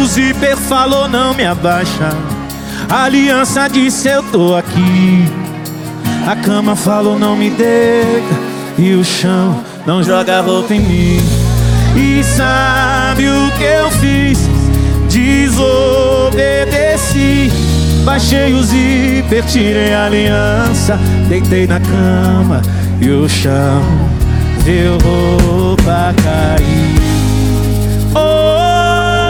o zíper falou não me abaixa. A aliança disse eu tô aqui. A cama falou não me deita. E o chão não joga roupa em mim. E sabe o que eu fiz? Desobedeci. Baixei o zíper, tirei a aliança. Deitei na cama e o chão viu roupa cair. Oh,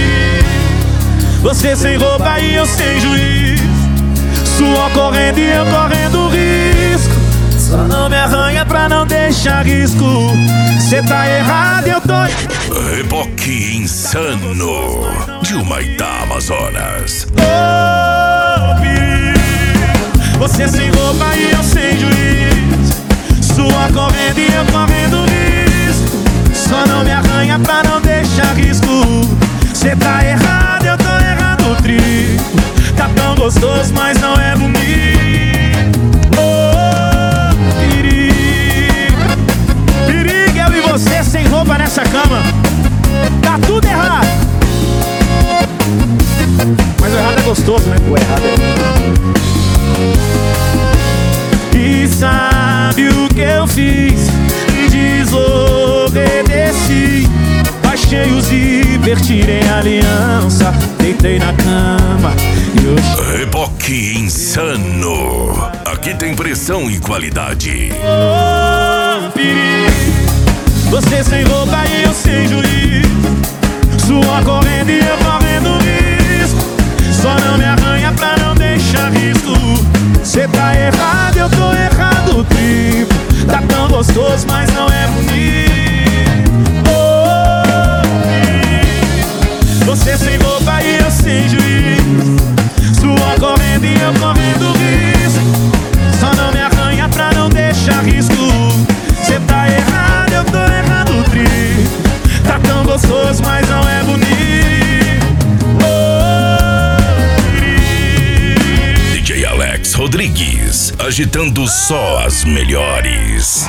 você sem roupa e eu sem juiz. Suor correndo e eu correndo risco. Só não me arranha pra não deixar risco. Cê tá errado, eu tô... Reboque insano de Humaitá, Amazonas. Oh, você sem roupa e eu sem juiz. Suor correndo e eu correndo risco. Só não me arranha pra não deixar risco. Cê tá errado, eu tô errado o triplo. Tá tão gostoso, mas não é bonito. Oh, perigo, eu e você sem roupa nessa cama. Tá tudo errado. Mas o errado é gostoso, né? O errado é... E sabe o que eu fiz? Desobedeci. Baixei o zíper, tirei a aliança. Deitei na cama e eu... Reboque insano. Aqui tem pressão e qualidade. Oh, perigo. Você sem roupa e eu sem juiz. Suor correndo e eu correndo risco. Só não me arranha pra não deixar risco. Cê tá errado, eu tô errado o triplo. Tá tão gostoso, mas não é bonito. Oh, você sem roupa e eu sem juiz. Suor correndo e eu correndo risco. Só não me arranha pra não deixar risco. Cê tá errado, eu tô errado o triplo. Tá tão gostoso, mas não é bonito. DJ Alex Rodrigues, agitando só as melhores.